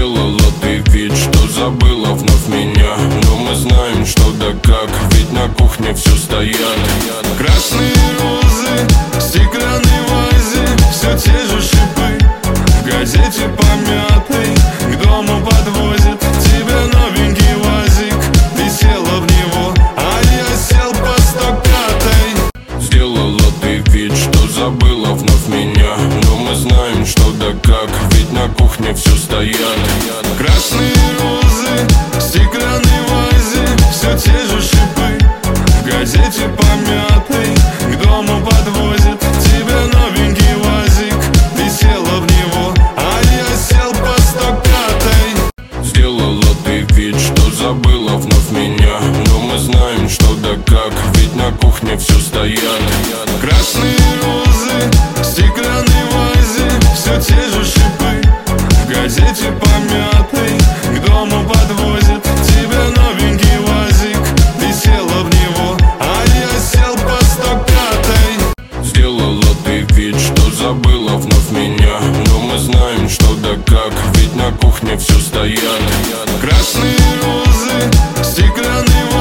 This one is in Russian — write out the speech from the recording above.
Сделала ты вид, что забыла вновь меня, но мы знаем, что да как, ведь на кухне все стоят. Красные розы в стеклянной вазе, все те же шипы в газете помятой. К дому подвозит тебя новенький УАЗик. Ты села в него, а я сел по 105-й. Сделала ты вид, что забыла вновь меня, но мы знаем, что да как, ведь на кухне все стоят. Красные розы в стеклянной вазе, все те же шипы в газете помятой. К дому подвозит тебя новенький УАЗик. Ты села в него, а я сел по 105-й. Сделала ты вид, что забыла вновь меня, но мы знаем, что да как, ведь на кухне все стоят. Красные розы в стеклянной вазе, все те же шипы в газете помятой. К дому подвозит тебя новенький УАЗик. Ты села в него, а я сел по 105-й. Сделала ты вид, что забыла вновь меня, но мы знаем, что да как, ведь на кухне все стоят. Красные розы в стеклянной вазе,